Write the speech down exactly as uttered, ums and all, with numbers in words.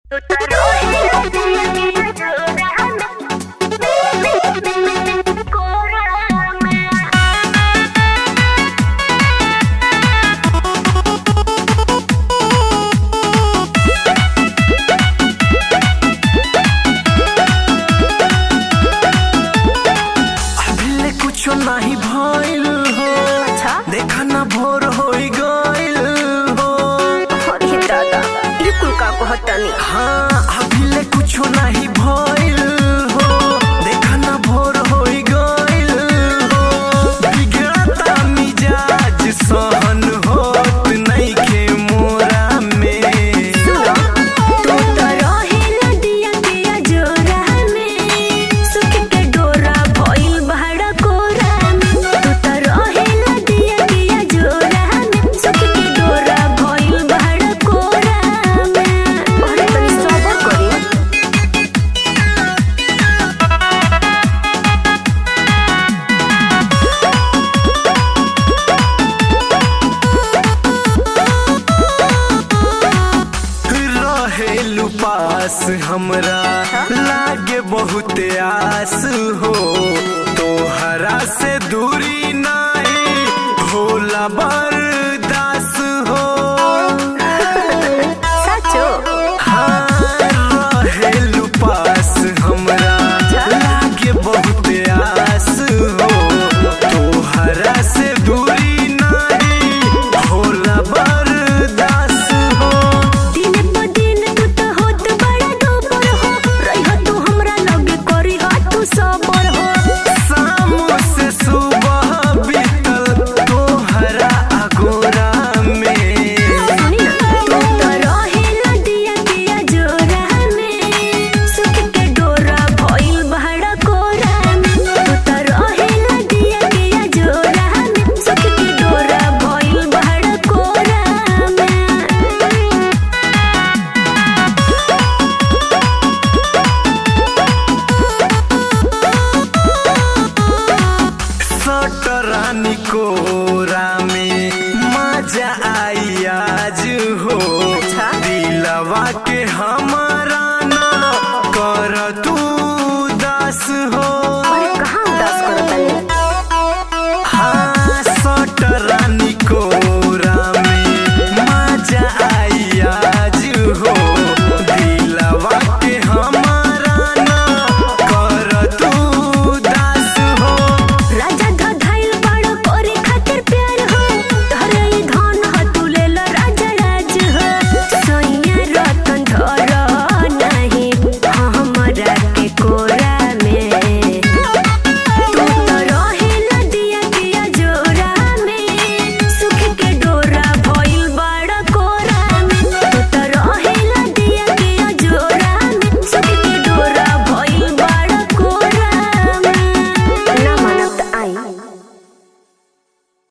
नहीं भइल हो। अच्छा देखा ना भोर होई गइल हो। अरे दादा ये कुल का कहतनी। हाँ अभी कुछ नहीं भइल हो। देखा ना भोर होई गइल हो। बिगड़ता मिजाज सहन होत नइखे मोरा में। सुनो तू तो रहे नदिया के जोरा में, सुख के डोरा भइल बहड़ा कोरा में। तू तो रहे नदिया के जोरा में, सुख के डोरा भइल बहड़ा कोरा में। अरे तनी सबर करी। रहेलू पास हमरा लागे बहुत आस हो। तोहरा से दूरी नहीं होला बर्दास हो। सचो हाँ रहेलू पास हमरा लागे बहुत आस हो। तोहरा से दूरी नहीं होला बर्दास हो। दिन प दिन तू तो होत बड़ा दोबर हो, रही तू हमरा लगे करी तू सबर हो। शाम से सुबह बीतल तोहरा अगोरा में। सुनी ना तू तो रहे नदिया के जोरा में, सुख के डोरा भइल बहड़ा कोरा में। तू तो रहे नदिया के जोरा में, सुख के डोरा भइल बहड़ा कोरा में। सटरानी कोरा में मजा आई आज हो। अच्छा। दिलवा के हमारा ना कर तू दास हो।